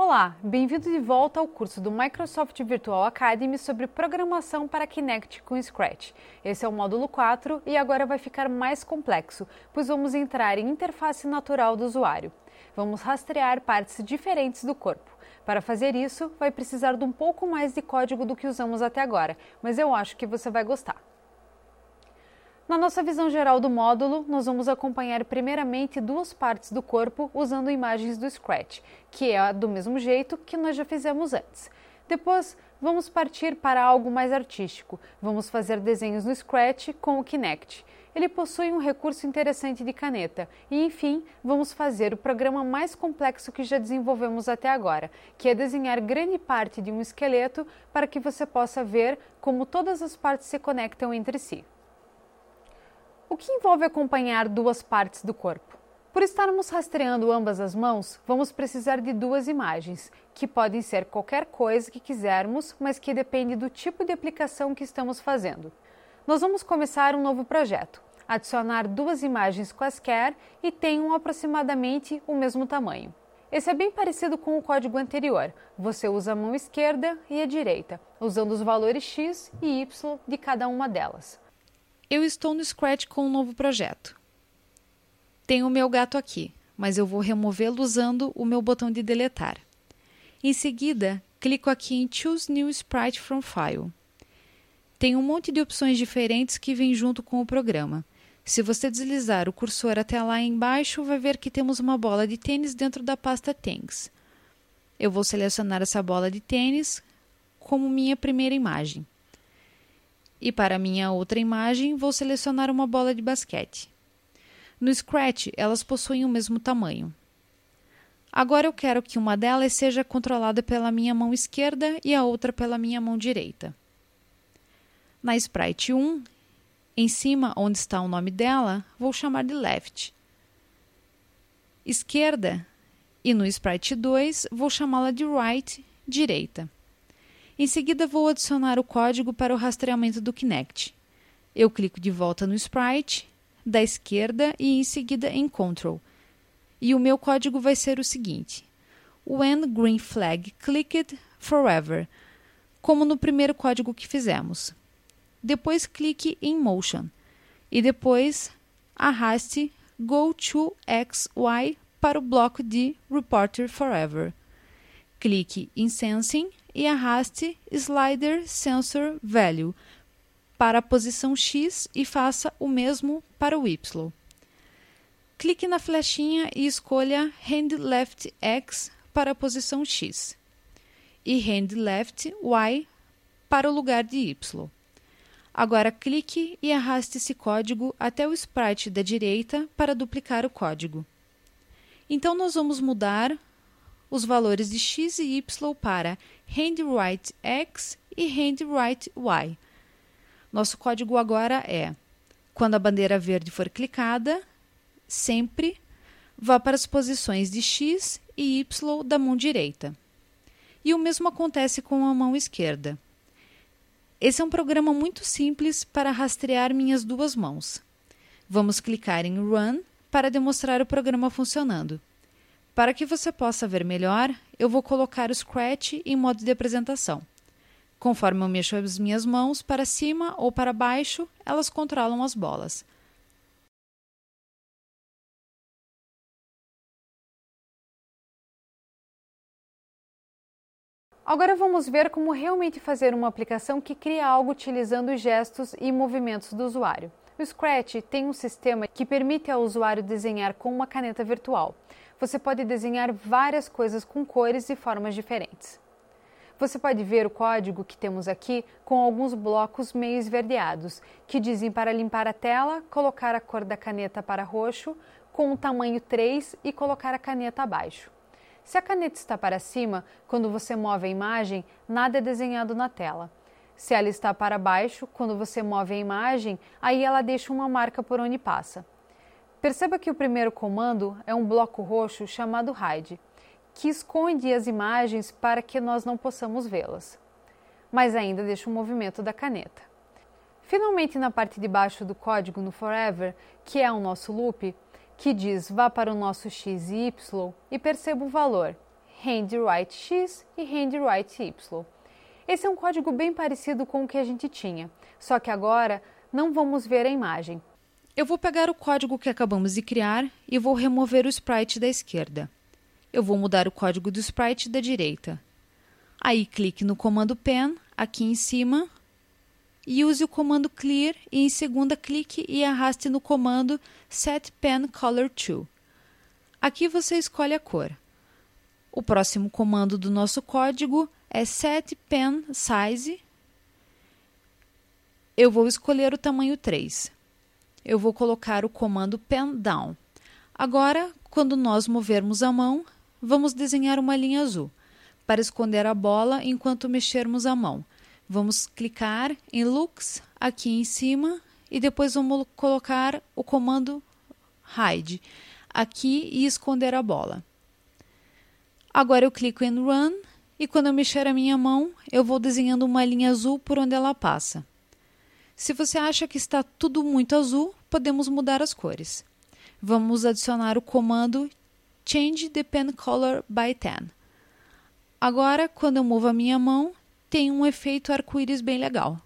Olá, bem-vindo de volta ao curso do Microsoft Virtual Academy sobre programação para Kinect com Scratch. Esse é o módulo 4 e agora vai ficar mais complexo, pois vamos entrar em interface natural do usuário. Vamos rastrear partes diferentes do corpo. Para fazer isso, vai precisar de um pouco mais de código do que usamos até agora, mas eu acho que você vai gostar. Na nossa visão geral do módulo, nós vamos acompanhar primeiramente duas partes do corpo usando imagens do Scratch, que é do mesmo jeito que nós já fizemos antes. Depois, vamos partir para algo mais artístico. Vamos fazer desenhos no Scratch com o Kinect. Ele possui um recurso interessante de caneta. E, enfim, vamos fazer o programa mais complexo que já desenvolvemos até agora, que é desenhar grande parte de um esqueleto para que você possa ver como todas as partes se conectam entre si. O que envolve acompanhar duas partes do corpo? Por estarmos rastreando ambas as mãos, vamos precisar de duas imagens, que podem ser qualquer coisa que quisermos, mas que depende do tipo de aplicação que estamos fazendo. Nós vamos começar um novo projeto, adicionar duas imagens quaisquer e tenham aproximadamente o mesmo tamanho. Esse é bem parecido com o código anterior. Você usa a mão esquerda e a direita, usando os valores X e Y de cada uma delas. Eu estou no Scratch com um novo projeto. Tenho o meu gato aqui, mas eu vou removê-lo usando o meu botão de deletar. Em seguida, clico aqui em Choose New Sprite from File. Tem um monte de opções diferentes que vêm junto com o programa. Se você deslizar o cursor até lá embaixo, vai ver que temos uma bola de tênis dentro da pasta Things. Eu vou selecionar essa bola de tênis como minha primeira imagem. E para minha outra imagem, vou selecionar uma bola de basquete. No Scratch, elas possuem o mesmo tamanho. Agora eu quero que uma delas seja controlada pela minha mão esquerda e a outra pela minha mão direita. Na Sprite 1, em cima onde está o nome dela, vou chamar de Left. Esquerda, e no Sprite 2, vou chamá-la de Right, direita. Em seguida, vou adicionar o código para o rastreamento do Kinect. Eu clico de volta no Sprite, da esquerda e em seguida em Control. E o meu código vai ser o seguinte: When green flag clicked, forever, como no primeiro código que fizemos. Depois clique em Motion. E depois arraste Go to XY para o bloco de Reporter Forever. Clique em Sensing e arraste Slider Sensor Value para a posição X e faça o mesmo para o Y. Clique na flechinha e escolha Hand Left X para a posição X e Hand Left Y para o lugar de Y. Agora clique e arraste esse código até o sprite da direita para duplicar o código. Então nós vamos mudar os valores de X e Y para Hand Right X e Hand Right Y. Nosso código agora é: quando a bandeira verde for clicada, sempre vá para as posições de X e Y da mão direita. E o mesmo acontece com a mão esquerda. Esse é um programa muito simples para rastrear minhas duas mãos. Vamos clicar em Run para demonstrar o programa funcionando. Para que você possa ver melhor, eu vou colocar o Scratch em modo de apresentação. Conforme eu mexo as minhas mãos para cima ou para baixo, elas controlam as bolas. Agora vamos ver como realmente fazer uma aplicação que cria algo utilizando gestos e movimentos do usuário. O Scratch tem um sistema que permite ao usuário desenhar com uma caneta virtual. Você pode desenhar várias coisas com cores e formas diferentes. Você pode ver o código que temos aqui com alguns blocos meio esverdeados, que dizem para limpar a tela, colocar a cor da caneta para roxo, com o tamanho 3 e colocar a caneta abaixo. Se a caneta está para cima, quando você move a imagem, nada é desenhado na tela. Se ela está para baixo, quando você move a imagem, aí ela deixa uma marca por onde passa. Perceba que o primeiro comando é um bloco roxo chamado Hide, que esconde as imagens para que nós não possamos vê-las, mas ainda deixa o movimento da caneta. Finalmente, na parte de baixo do código no Forever, que é o nosso loop, que diz vá para o nosso X e Y e perceba o valor handwrite X e handwrite Y. Esse é um código bem parecido com o que a gente tinha, só que agora não vamos ver a imagem. Eu vou pegar o código que acabamos de criar e vou remover o sprite da esquerda. Eu vou mudar o código do sprite da direita. Aí clique no comando pen, aqui em cima, e use o comando clear e em segunda clique e arraste no comando set pen color to. Aqui você escolhe a cor. O próximo comando do nosso código é set pen size. Eu vou escolher o tamanho 3. Eu vou colocar o comando pen down. Agora, quando nós movermos a mão, vamos desenhar uma linha azul para esconder a bola enquanto mexermos a mão. Vamos clicar em Looks aqui em cima e depois vamos colocar o comando Hide aqui e esconder a bola. Agora eu clico em Run e quando eu mexer a minha mão, eu vou desenhando uma linha azul por onde ela passa. Se você acha que está tudo muito azul, podemos mudar as cores. Vamos adicionar o comando Change the Pen Color by 10. Agora, quando eu movo a minha mão, tem um efeito arco-íris bem legal.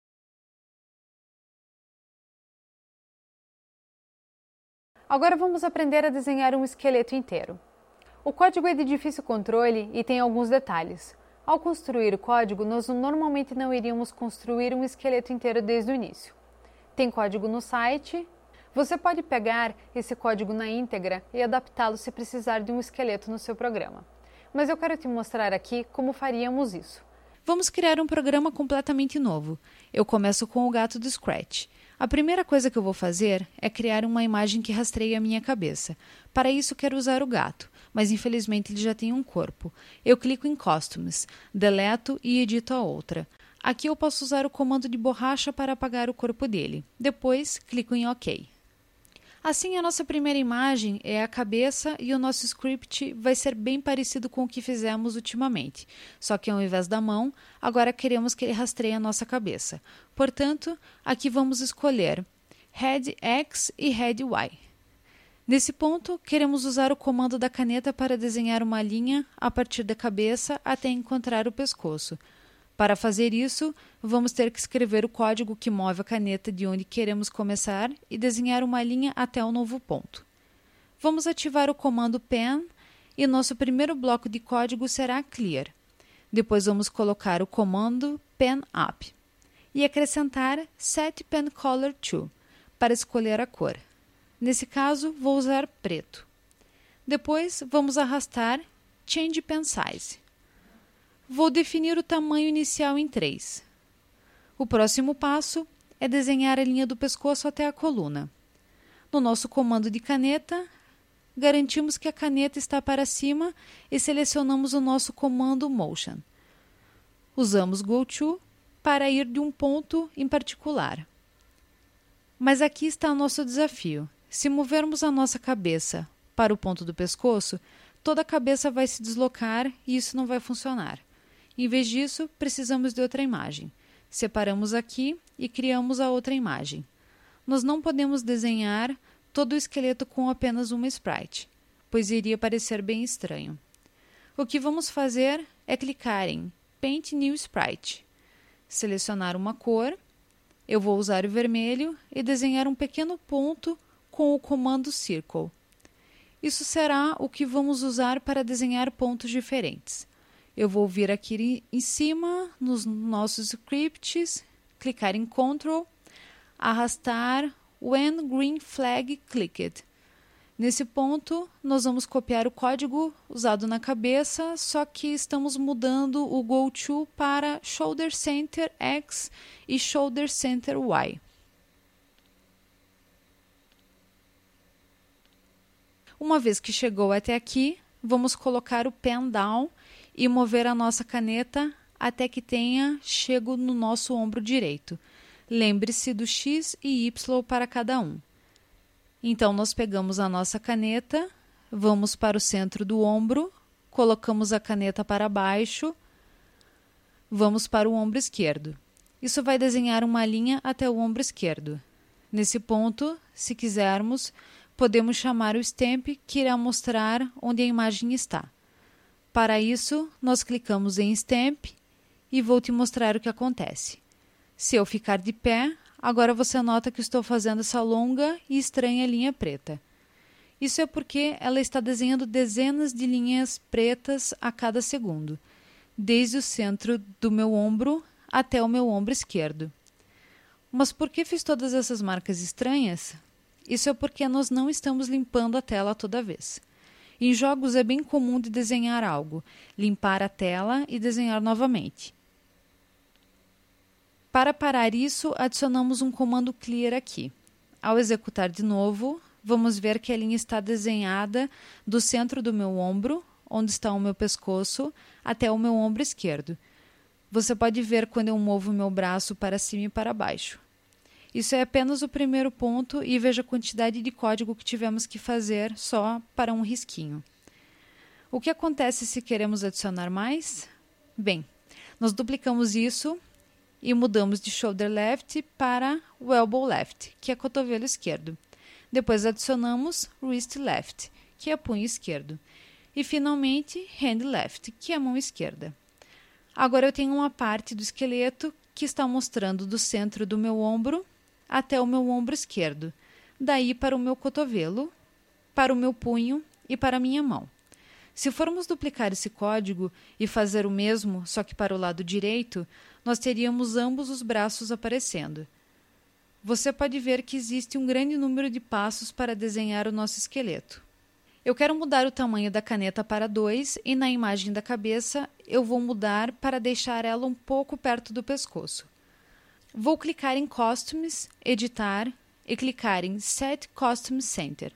Agora vamos aprender a desenhar um esqueleto inteiro. O código é de difícil controle e tem alguns detalhes. Ao construir o código, nós normalmente não iríamos construir um esqueleto inteiro desde o início. Tem código no site. Você pode pegar esse código na íntegra e adaptá-lo se precisar de um esqueleto no seu programa. Mas eu quero te mostrar aqui como faríamos isso. Vamos criar um programa completamente novo. Eu começo com o gato do Scratch. A primeira coisa que eu vou fazer é criar uma imagem que rastreie a minha cabeça. Para isso, quero usar o gato, mas infelizmente ele já tem um corpo. Eu clico em Costumes, deleto e edito a outra. Aqui eu posso usar o comando de borracha para apagar o corpo dele. Depois, clico em OK. Assim, a nossa primeira imagem é a cabeça e o nosso script vai ser bem parecido com o que fizemos ultimamente. Só que ao invés da mão, agora queremos que ele rastreie a nossa cabeça. Portanto, aqui vamos escolher Head X e Head Y. Nesse ponto, queremos usar o comando da caneta para desenhar uma linha a partir da cabeça até encontrar o pescoço. Para fazer isso, vamos ter que escrever o código que move a caneta de onde queremos começar e desenhar uma linha até o novo ponto. Vamos ativar o comando pen e nosso primeiro bloco de código será clear. Depois vamos colocar o comando pen up e acrescentar set pen color to para escolher a cor. Nesse caso, vou usar preto. Depois, vamos arrastar change pen size. Vou definir o tamanho inicial em 3. O próximo passo é desenhar a linha do pescoço até a coluna. No nosso comando de caneta, garantimos que a caneta está para cima e selecionamos o nosso comando Motion. Usamos Go To para ir de um ponto em particular. Mas aqui está o nosso desafio. Se movermos a nossa cabeça para o ponto do pescoço, toda a cabeça vai se deslocar e isso não vai funcionar. Em vez disso, precisamos de outra imagem. Separamos aqui e criamos a outra imagem. Nós não podemos desenhar todo o esqueleto com apenas uma sprite, pois iria parecer bem estranho. O que vamos fazer é clicar em Paint New Sprite, selecionar uma cor, eu vou usar o vermelho e desenhar um pequeno ponto com o comando Circle. Isso será o que vamos usar para desenhar pontos diferentes. Eu vou vir aqui em cima, nos nossos scripts, clicar em Ctrl, arrastar When Green Flag Clicked. Nesse ponto, nós vamos copiar o código usado na cabeça, só que estamos mudando o Go To para Shoulder Center X e Shoulder Center Y. Uma vez que chegou até aqui, vamos colocar o Pen Down e mover a nossa caneta até que tenha chego no nosso ombro direito. Lembre-se do X e Y para cada um. Então, nós pegamos a nossa caneta, vamos para o centro do ombro, colocamos a caneta para baixo, vamos para o ombro esquerdo. Isso vai desenhar uma linha até o ombro esquerdo. Nesse ponto, se quisermos, podemos chamar o stamp que irá mostrar onde a imagem está. Para isso, nós clicamos em Stamp e vou te mostrar o que acontece. Se eu ficar de pé, agora você nota que estou fazendo essa longa e estranha linha preta. Isso é porque ela está desenhando dezenas de linhas pretas a cada segundo, desde o centro do meu ombro até o meu ombro esquerdo. Mas por que fiz todas essas marcas estranhas? Isso é porque nós não estamos limpando a tela toda vez. Em jogos é bem comum de desenhar algo, limpar a tela e desenhar novamente. Para parar isso, adicionamos um comando clear aqui. Ao executar de novo, vamos ver que a linha está desenhada do centro do meu ombro, onde está o meu pescoço, até o meu ombro esquerdo. Você pode ver quando eu movo meu braço para cima e para baixo. Isso é apenas o primeiro ponto e veja a quantidade de código que tivemos que fazer só para um risquinho. O que acontece se queremos adicionar mais? Bem, nós duplicamos isso e mudamos de shoulder left para elbow left, que é cotovelo esquerdo. Depois adicionamos wrist left, que é punho esquerdo. E finalmente hand left, que é a mão esquerda. Agora eu tenho uma parte do esqueleto que está mostrando do centro do meu ombro até o meu ombro esquerdo, daí para o meu cotovelo, para o meu punho e para a minha mão. Se formos duplicar esse código e fazer o mesmo, só que para o lado direito, nós teríamos ambos os braços aparecendo. Você pode ver que existe um grande número de passos para desenhar o nosso esqueleto. Eu quero mudar o tamanho da caneta para 2 e na imagem da cabeça eu vou mudar para deixar ela um pouco perto do pescoço. Vou clicar em Costumes, Editar e clicar em Set Costume Center.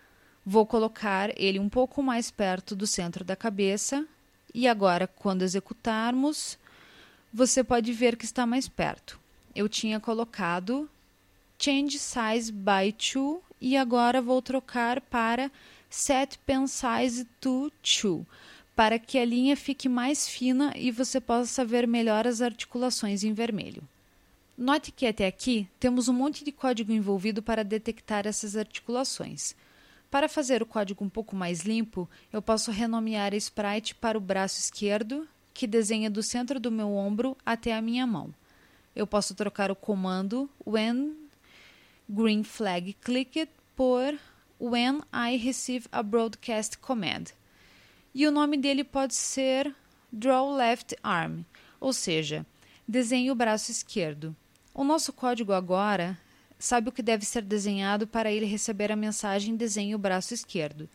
Vou colocar ele um pouco mais perto do centro da cabeça e agora, quando executarmos, você pode ver que está mais perto. Eu tinha colocado Change Size by 2 e agora vou trocar para Set Pen Size to 2, para que a linha fique mais fina e você possa ver melhor as articulações em vermelho. Note que até aqui temos um monte de código envolvido para detectar essas articulações. Para fazer o código um pouco mais limpo, eu posso renomear a sprite para o braço esquerdo, que desenha do centro do meu ombro até a minha mão. Eu posso trocar o comando When Green Flag Clicked por When I Receive a Broadcast Command. E o nome dele pode ser Draw Left Arm, ou seja, desenhe o braço esquerdo. O nosso código agora sabe o que deve ser desenhado para ele receber a mensagem desenhe o braço esquerdo.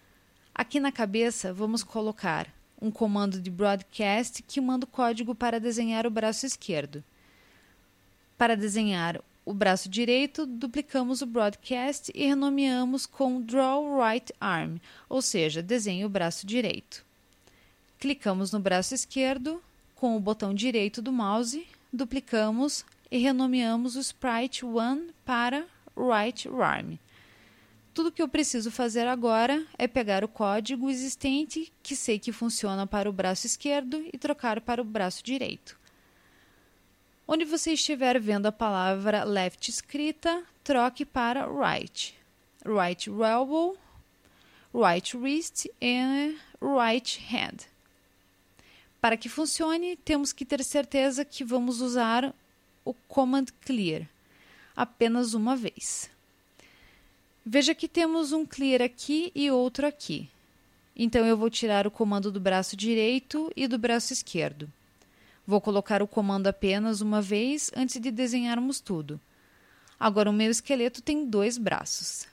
Aqui na cabeça vamos colocar um comando de broadcast que manda o código para desenhar o braço esquerdo. Para desenhar o braço direito, duplicamos o broadcast e renomeamos com Draw Right Arm, ou seja, desenhe o braço direito. Clicamos no braço esquerdo, com o botão direito do mouse, duplicamos e renomeamos o Sprite 1 para Right Arm. Tudo que eu preciso fazer agora é pegar o código existente, que sei que funciona para o braço esquerdo, e trocar para o braço direito. Onde você estiver vendo a palavra left escrita, troque para right. Right elbow, right wrist e right hand. Para que funcione, temos que ter certeza que vamos usar o command clear apenas uma vez. Veja que temos um clear aqui e outro aqui. Então eu vou tirar o comando do braço direito e do braço esquerdo. Vou colocar o comando apenas uma vez antes de desenharmos tudo. Agora o meu esqueleto tem 2 braços.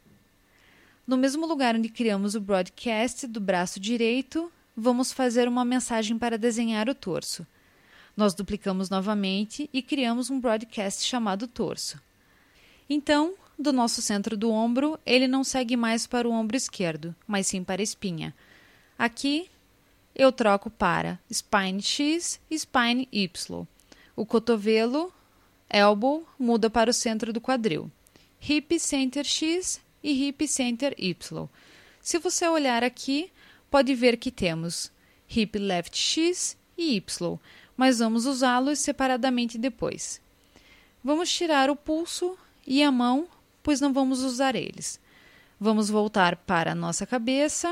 No mesmo lugar onde criamos o broadcast do braço direito, vamos fazer uma mensagem para desenhar o torso. Nós duplicamos novamente e criamos um broadcast chamado torso. Então, do nosso centro do ombro, ele não segue mais para o ombro esquerdo, mas sim para a espinha. Aqui, eu troco para Spine X e Spine Y. O cotovelo, elbow, muda para o centro do quadril. Hip Center X e Hip Center Y. Se você olhar aqui, pode ver que temos Hip Left X e Y, mas vamos usá-los separadamente depois. Vamos tirar o pulso e a mão, pois não vamos usar eles. Vamos voltar para a nossa cabeça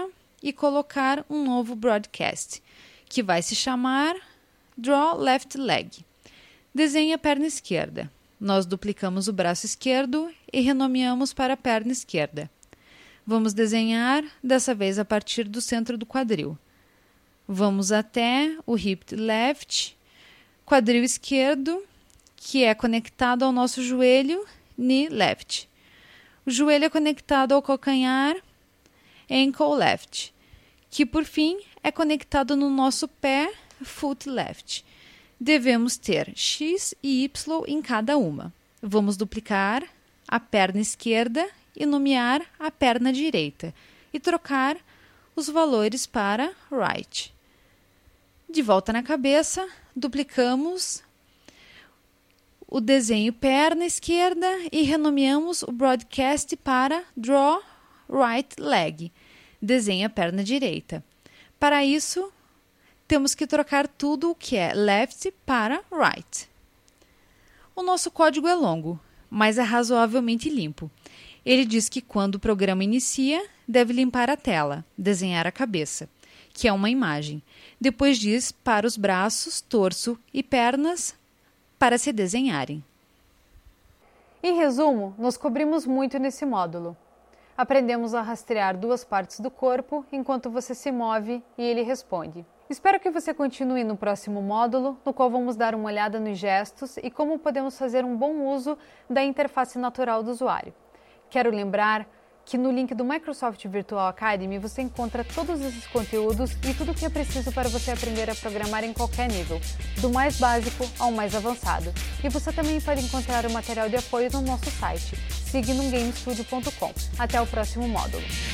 e colocar um novo broadcast, que vai se chamar Draw Left Leg. Desenhe a perna esquerda. Nós duplicamos o braço esquerdo e renomeamos para a perna esquerda. Vamos desenhar, dessa vez a partir do centro do quadril. Vamos até o hip left, quadril esquerdo, que é conectado ao nosso joelho, knee left. O joelho é conectado ao calcanhar, ankle left, que por fim é conectado no nosso pé, foot left. Devemos ter X e Y em cada uma. Vamos duplicar a perna esquerda e nomear a perna direita e trocar os valores para right. De volta na cabeça, duplicamos o desenho perna esquerda e renomeamos o broadcast para Draw Right Leg. Desenhe a perna direita. Para isso, temos que trocar tudo o que é left para right. O nosso código é longo, mas é razoavelmente limpo. Ele diz que quando o programa inicia, deve limpar a tela, desenhar a cabeça, que é uma imagem. Depois diz para os braços, torso e pernas para se desenharem. Em resumo, nós cobrimos muito nesse módulo. Aprendemos a rastrear duas partes do corpo enquanto você se move e ele responde. Espero que você continue no próximo módulo, no qual vamos dar uma olhada nos gestos e como podemos fazer um bom uso da interface natural do usuário. Quero lembrar que no link do Microsoft Virtual Academy você encontra todos esses conteúdos e tudo o que é preciso para você aprender a programar em qualquer nível, do mais básico ao mais avançado. E você também pode encontrar o material de apoio no nosso site, signumgamestudio.com. Até o próximo módulo.